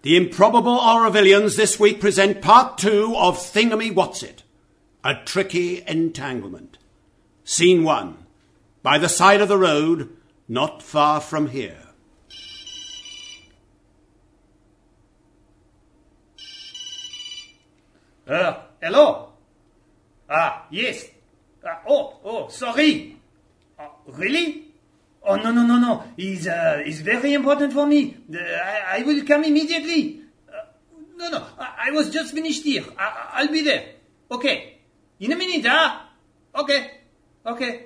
The Improbable Aurovilians this week present part 2 of Thingamy-What's-It, A Tricky Entanglement. Scene 1. By the side of the road, not far from here. Hello? Yes. Sorry. Really? Oh, no. It's very important for me. I will come immediately. No. I was just finished here. I'll be there. Okay. In a minute, Okay.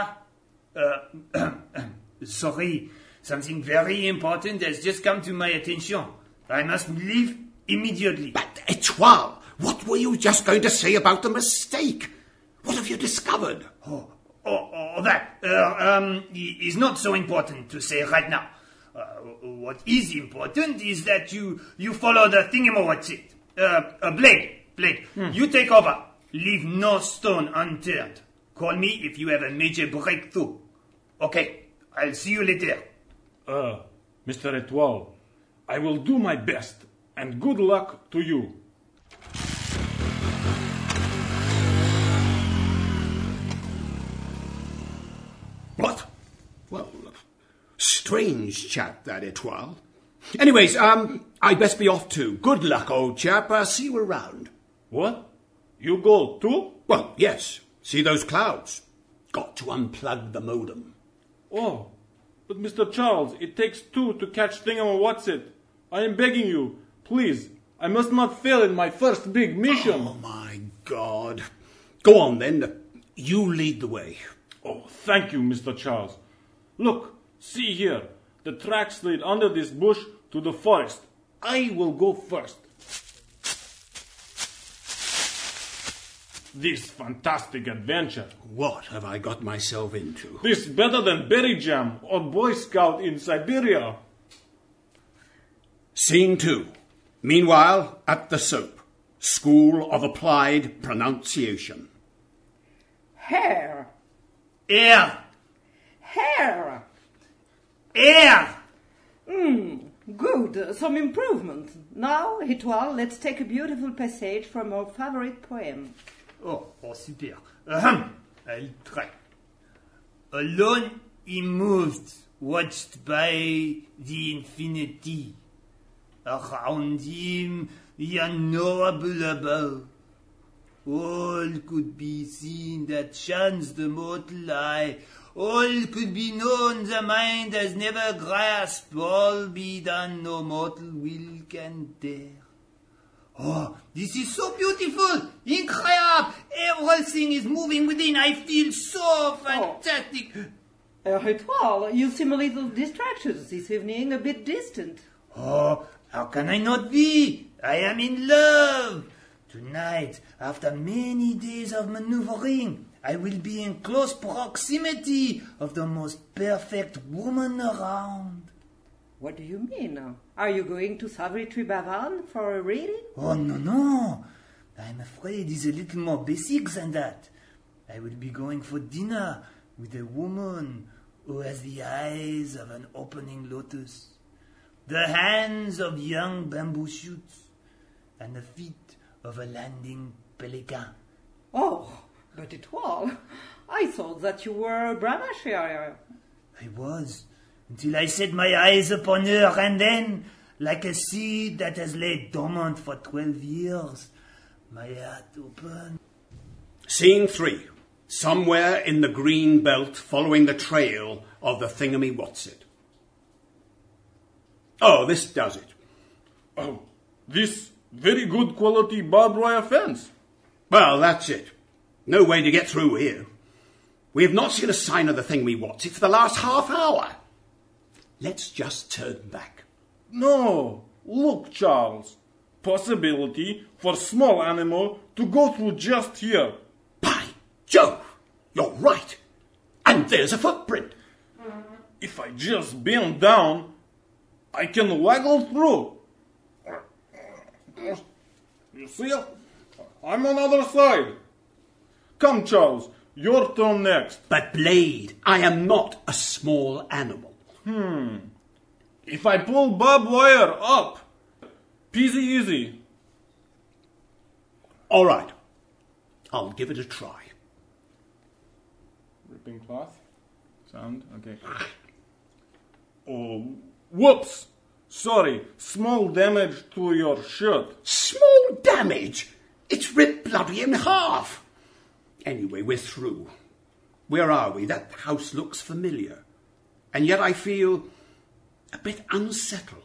Sorry. Something very important has just come to my attention. I must leave immediately. But, Etoile, what were you just going to say about the mistake? What have you discovered? That is not so important to say right now. What is important is that you follow the Thingamy-What's-It. Blade. You take over. Leave no stone unturned. Call me if you have a major breakthrough. Okay, I'll see you later. Mr. Etoile, I will do my best, and good luck to you. What? Well, strange chap, that Etoile. Anyways, I'd best be off too. Good luck, old chap. See you around. What? You go too? Well, yes. See those clouds? Got to unplug the modem. Oh, but Mr. Charles, it takes 2 to catch Thingamy-What's-It. I am begging you, please. I must not fail in my first big mission. Oh, my God. Go on, then. You lead the way. Oh, thank you, Mr. Charles. Look, see here. The tracks lead under this bush to the forest. I will go first. This fantastic adventure. What have I got myself into? This better than berry jam or Boy Scout in Siberia. Scene 2. Meanwhile, at the Soap. School of Applied Pronunciation. Hair. Air. Hair. Air. Good. Some improvement. Now, Etoile, let's take a beautiful passage from our favorite poem. Oh, super. I'll try. Alone he moved, watched by the infinity. Around him the unknowable above. All could be seen that shans the mortal eye. All could be known the mind has never grasped. All be done no mortal will can dare. Oh, this is so beautiful! Incredible! Everything is moving within. I feel so fantastic. Etoile, you seem a little distracted this evening, a bit distant. Oh, how can I not be? I am in love. Tonight, after many days of maneuvering, I will be in close proximity of the most perfect woman around. What do you mean? Are you going to Savitri Bhavan for a reading? Oh, no. I'm afraid it's a little more basic than that. I will be going for dinner with a woman who has the eyes of an opening lotus, the hands of young bamboo shoots, and the feet of a landing pelican. Oh, but Etoile, I thought that you were a Brahmacharya. I was, until I set my eyes upon her, and then, like a seed that has laid dormant for 12 years, my heart opened. Scene 3. Somewhere in the green belt following the trail of the Thingamy-What's-It. Oh, this does it. Oh, this very good quality barbed wire fence. Well, that's it. No way to get through here. We have not seen a sign of the Thingamy-What's-It for the last half hour. Let's just turn back. No, look, Charles. Possibility for small animal to go through just here. By Jove, you're right. And there's a footprint. If I just bend down, I can waggle through. You see? I'm on the other side. Come, Charles, your turn next. But Blade, I am not a small animal. If I pull barbed wire up, Peasy easy. All right. I'll give it a try. Ripping cloth. Sound. Okay. Oh, whoops. Sorry. Small damage to your shirt. Small damage? It's ripped bloody in half. Anyway, we're through. Where are we? That house looks familiar. And yet I feel a bit unsettled.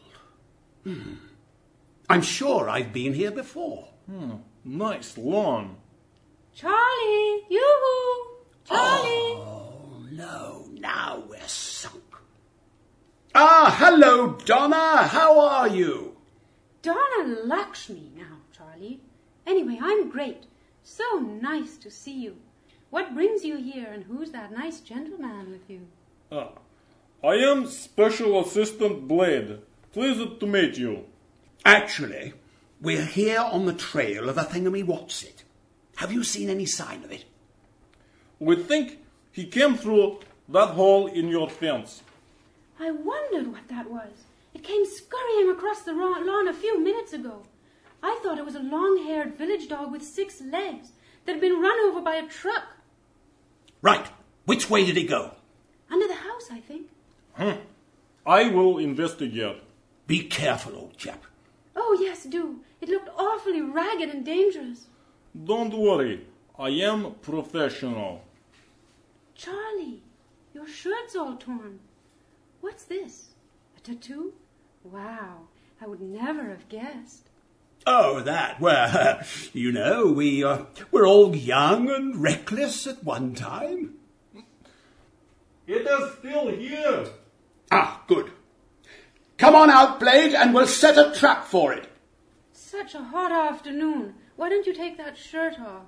I'm sure I've been here before. Nice lawn. Charlie! Yoo-hoo! Charlie! Oh, no. Now we're sunk. Ah, hello, Donna. How are you? Donna Lakshmi now, Charlie. Anyway, I'm great. So nice to see you. What brings you here, and who's that nice gentleman with you? I am Special Assistant Blade. Pleased to meet you. Actually, we're here on the trail of a thingamywhatsit. Have you seen any sign of it? We think he came through that hole in your fence. I wondered what that was. It came scurrying across the lawn a few minutes ago. I thought it was a long-haired village dog with 6 legs that had been run over by a truck. Right. Which way did he go? Under the house, I think. I will investigate. Be careful, old chap. Oh, yes, do. It looked awfully ragged and dangerous. Don't worry. I am professional. Charlie, your shirt's all torn. What's this? A tattoo? Wow, I would never have guessed. Oh, that. Well, you know, we're all young and reckless at one time. It is still here. Ah, good. Come on out, Blade, and we'll set a trap for it. Such a hot afternoon. Why don't you take that shirt off?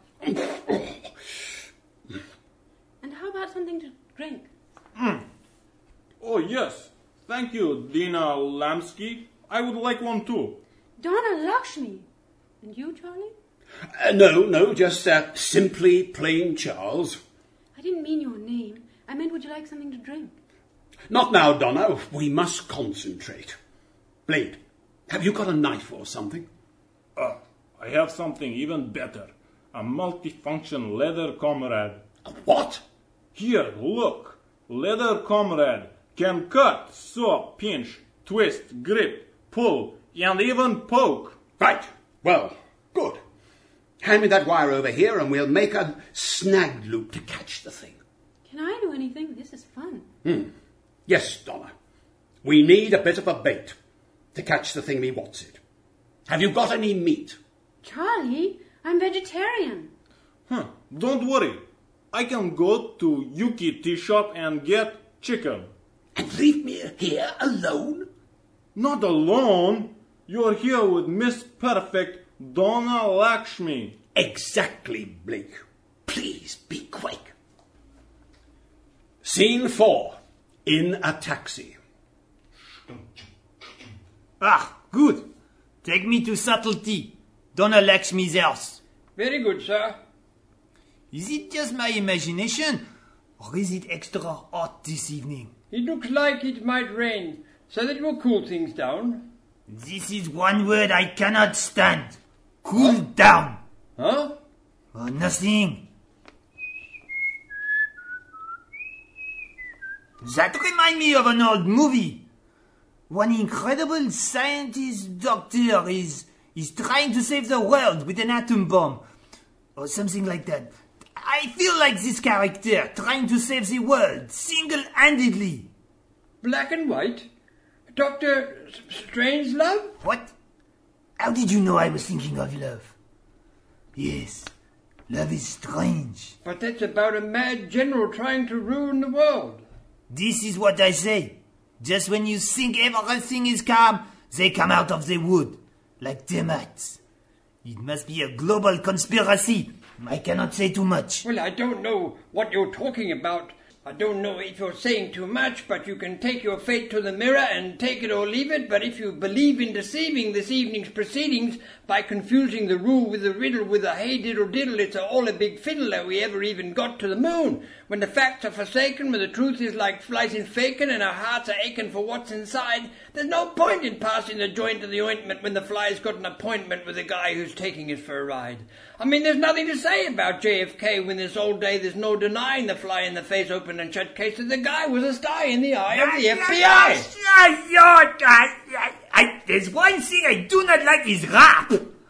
And how about something to drink? Oh, yes. Thank you, Dina Lamsky. I would like one too. Donna Lakshmi. And you, Charlie? No, just simply plain Charles. I didn't mean your name. I meant, would you like something to drink? Not now, Donna. We must concentrate. Blade, have you got a knife or something? I have something even better. A multifunction leather comrade. A what? Here, look. Leather comrade can cut, saw, pinch, twist, grip, pull, and even poke. Right. Well, good. Hand me that wire over here and we'll make a snag loop to catch the thing. Can I do anything? This is fun. Yes, Donna. We need a bit of a bait to catch the thingamywhatsit. Have you got any meat? Charlie, I'm vegetarian. Don't worry. I can go to Yuki tea shop and get chicken. And leave me here alone? Not alone. You're here with Miss Perfect Donna Lakshmi. Exactly, Blake. Please be quick. Scene 4. In a taxi. Ah, good. Take me to Subtlety, Donna Lakshmi's house. Very good, sir. Is it just my imagination, or is it extra hot this evening? It looks like it might rain, so that will cool things down. This is one word I cannot stand. Cool down. Huh? Oh, nothing. That reminds me of an old movie. One incredible scientist doctor is trying to save the world with an atom bomb. Or something like that. I feel like this character trying to save the world single-handedly. Black and white? Dr. Strangelove? What? How did you know I was thinking of love? Yes, love is strange. But that's about a mad general trying to ruin the world. This is what I say. Just when you think everything is calm, they come out of the wood, like termites. It must be a global conspiracy. I cannot say too much. Well, I don't know what you're talking about. I don't know if you're saying too much, but you can take your fate to the mirror and take it or leave it. But if you believe in deceiving this evening's proceedings by confusing the rule with the riddle with a hey diddle diddle, it's all a big fiddle that we ever even got to the moon. When the facts are forsaken, when the truth is like slicing bacon and our hearts are aching for what's inside, there's no point in passing the joint to the ointment when the fly's got an appointment with the guy who's taking us for a ride. I mean, there's nothing to say about JFK when this old day there's no denying the fly in the face open and shut case that the guy was a sty in the eye of the FBI. There's one thing I do not like is rap.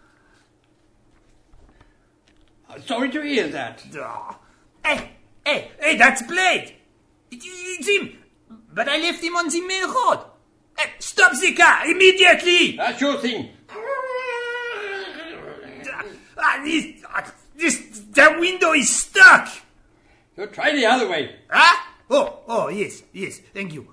Sorry to hear that. Hey, that's Blade. It's him. But I left him on the main road. Hey, stop the car immediately. Sure thing. The window is stuck. So try the other way. Huh? Oh, yes, thank you.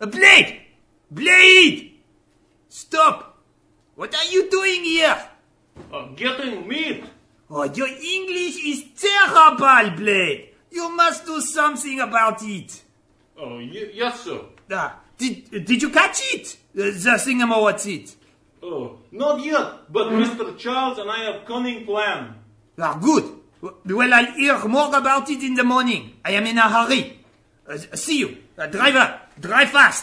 Blade! Stop! What are you doing here? Getting meat. Oh, your English is terrible, Blade. You must do something about it. Oh, yes, sir. Did you catch it? The thingamawatsit. Oh, not yet, but Mr. Charles and I have cunning plan. Good. Well, I'll hear more about it in the morning. I am in a hurry. See you. Driver, drive fast.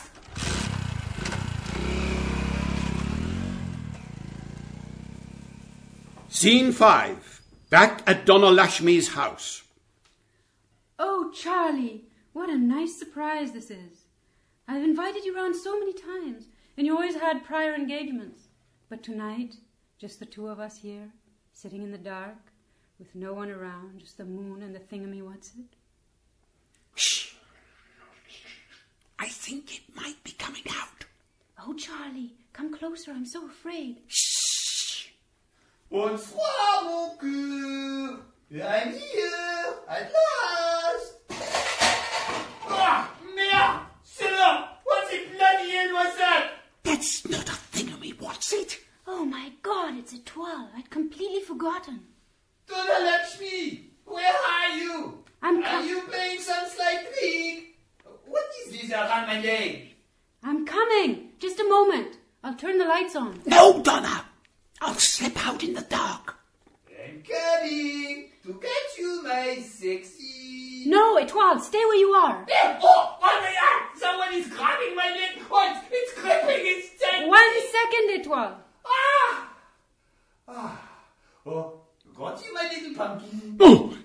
Scene 5. Back at Donna Lashmi's house. Oh, Charlie, what a nice surprise this is. I've invited you round so many times, and you always had prior engagements. But tonight, just the two of us here, sitting in the dark, with no one around, just the moon and the thingamy-what's-it. Shh. I think it might be coming out. Oh, Charlie, come closer. I'm so afraid. Shh. Bonsoir, mon cœur. I'm here at last. Ah, merde! C'est là! What the bloody hell was that? That's not a thingamy-what's-it. Oh, my God, it's a 12. I'd completely forgotten. Donna Lakshmi, where are you? Are you playing some sly trick? What is this around my leg? I'm coming. Just a moment. I'll turn the lights on. No, Donna. I'll slip out in the dark. I'm coming to catch you, my sexy... No, Etoile, stay where you are. Oh my God! Someone is grabbing my leg. Oh, it's gripping. It's dead. 1 second, Etoile. Oh, got you, my little pumpkin.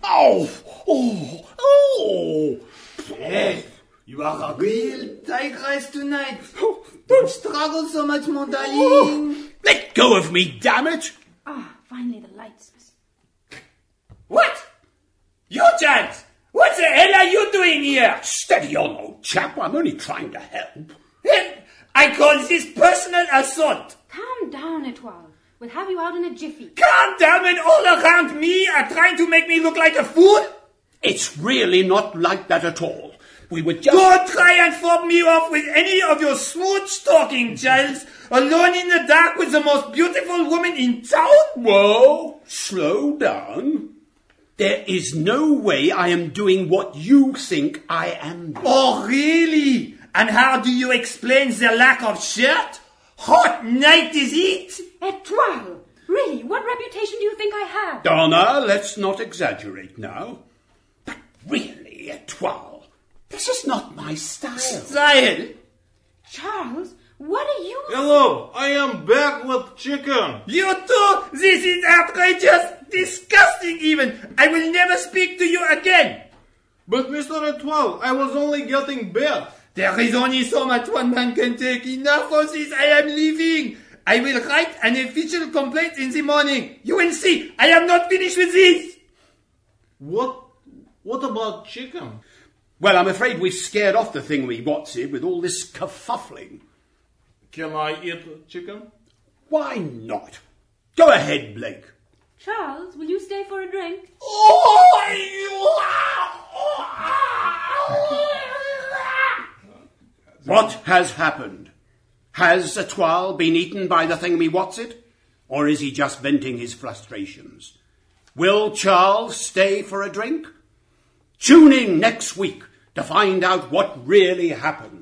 Oh. Hey, you are a real tigress tonight. Don't struggle so much, mon darling. Let go of me, damn it. Finally the lights. What? You, Chance? What the hell are you doing here? Steady on, old chap. I'm only trying to help. I call this personal assault. Calm down, Etoile. We'll have you out in a jiffy. Calm down and all around me are trying to make me look like a fool? It's really not like that at all. We were just... Don't try and fob me off with any of your smooth talking, Giles. Alone in the dark with the most beautiful woman in town? Whoa, slow down. There is no way I am doing what you think I am doing. Oh, really? And how do you explain the lack of shirt? Hot night is it? Etoile! Really, what reputation do you think I have? Donna, let's not exaggerate now. But really, Etoile, this is not my style. Style? Charles, what are you... Hello, I am back with chicken. You too? This is outrageous, disgusting even. I will never speak to you again. But Mr. Etoile, I was only getting bed. There is only so much one man can take. Enough of this, I am leaving. I will write an official complaint in the morning. You will see, I am not finished with this. What about chicken? Well, I'm afraid we've scared off the thingamawhat's-it with all this kerfuffling. Can I eat chicken? Why not? Go ahead, Blake. Charles, will you stay for a drink? What has happened? Has Etoile been eaten by the thingamawhat's-it? Or is he just venting his frustrations? Will Charles stay for a drink? Tune in next week to find out what really happened.